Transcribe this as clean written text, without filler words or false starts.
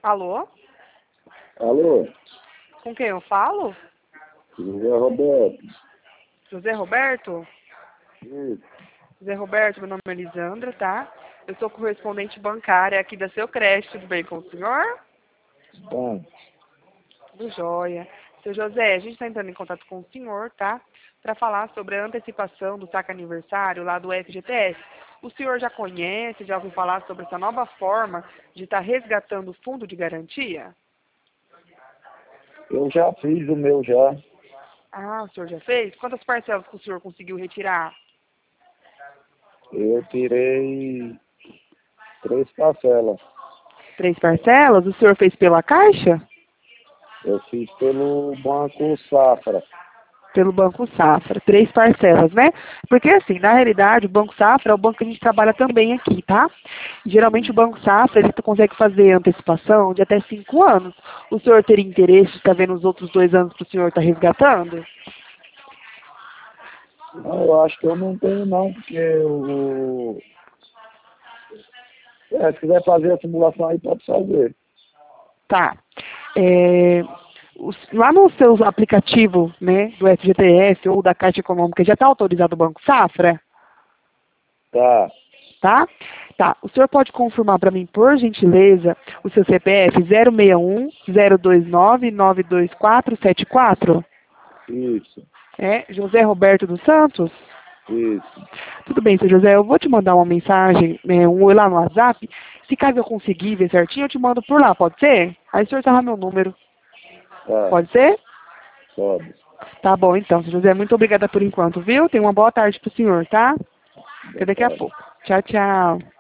Alô? Alô? Com quem eu falo? José Roberto. José Roberto? Isso. José Roberto, meu nome é Elisandra, tá? Eu sou correspondente bancária aqui da Seu Crédito, tudo bem com o senhor? Tá. Tudo jóia. Seu José, a gente está entrando em contato com o senhor, tá? Para falar sobre a antecipação do saque aniversário lá do FGTS. O senhor já conhece, já ouviu falar sobre essa nova forma de estar resgatando o fundo de garantia? Eu já fiz o meu já. Ah, o senhor já fez? Quantas parcelas que o senhor conseguiu retirar? Eu tirei 3 parcelas. 3 parcelas? O senhor fez pela Caixa? Eu fiz pelo Banco Safra. Pelo Banco Safra. 3 parcelas, né? Porque assim, na realidade, o Banco Safra é o banco que a gente trabalha também aqui, tá? Geralmente o Banco Safra, ele consegue fazer antecipação de até 5 anos. O senhor teria interesse de estar vendo os outros 2 anos que o senhor está resgatando? Não, eu acho que eu não tenho não, porque se quiser fazer a simulação aí, pode fazer. Tá. Lá no seu aplicativo, né, do FGTS ou da Caixa Econômica, já está autorizado o Banco Safra? Tá. Tá? Tá. O senhor pode confirmar para mim, por gentileza, o seu CPF 061 029 92474? Isso. É, José Roberto dos Santos? Isso. Tudo bem, seu José, eu vou te mandar uma mensagem, um oi lá no WhatsApp. Se caso eu conseguir ver certinho, eu te mando por lá, pode ser? Aí o senhor salva meu número. Tá. Pode ser? Pode. Tá bom, então, seu José, muito obrigada por enquanto, viu? Tenha uma boa tarde pro senhor, tá? Até Boa daqui a tarde. pouco. Tchau, tchau.